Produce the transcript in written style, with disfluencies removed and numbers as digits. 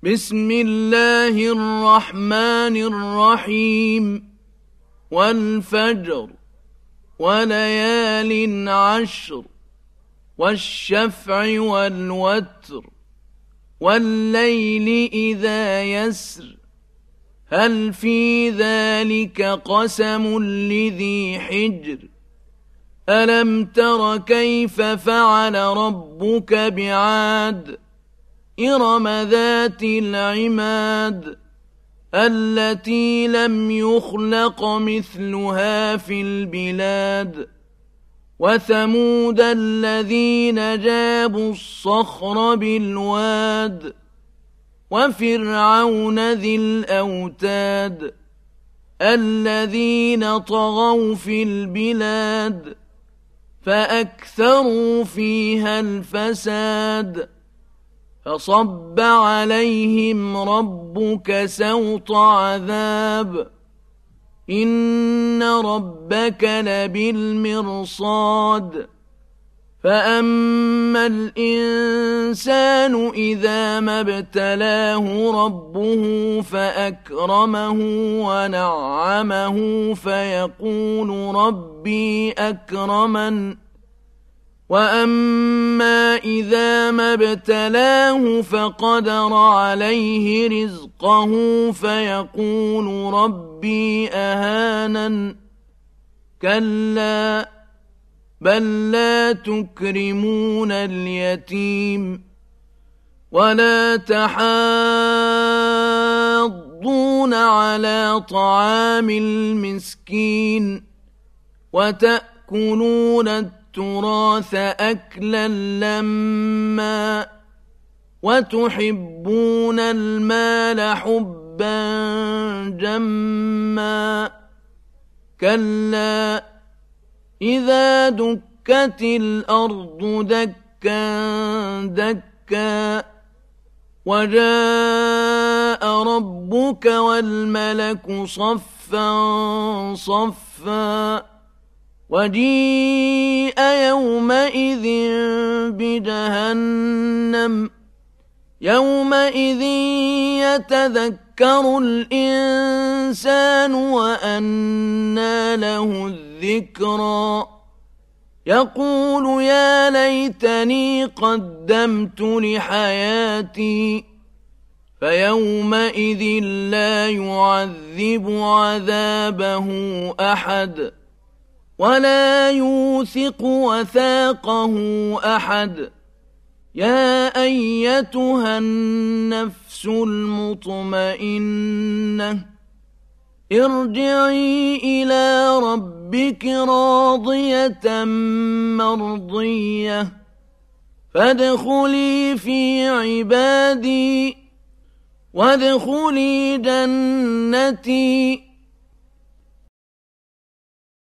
بسم الله الرحمن الرحيم والفجر وليال عشر والشفع والوتر والليل إذا يسر هل في ذلك قسم لذي حجر ألم تر كيف فعل ربك بعاد إرم ذات العماد التي لم يخلق مثلها في البلاد وثمود الذين جابوا الصخر بالواد وفرعون ذي الأوتاد الذين طغوا في البلاد فأكثروا فيها الفساد فصب عليهم ربك سوط عذاب إن ربك لبالمرصاد فأما الإنسان إذا ما ابتلاه ربه فأكرمه ونعمه فيقول ربي أكرمن وأما إذا ما ابتلاه فقدر عليه رزقه فيقول ربي أهانن كلا بل لا تكرمون اليتيم ولا تحاضون على طعام المسكين وتأكلون التراث أكلا لما وتحبون المال حبا جما كلا إذا دكت الأرض دكا دكا وجاء ربك والملك صفا صفا وجيء يومئذ بجهنم يومئذ يتذكر الإنسان وأنى له الذكرى يقول يا ليتني قدمت لحياتي فيومئذ لا يعذب عذابه أحد ولا يوثق وثاقه أحد يا أيتها النفس المطمئنة ارجعي إلى ربك راضية مرضية فادخلي في عبادي وادخلي جنتي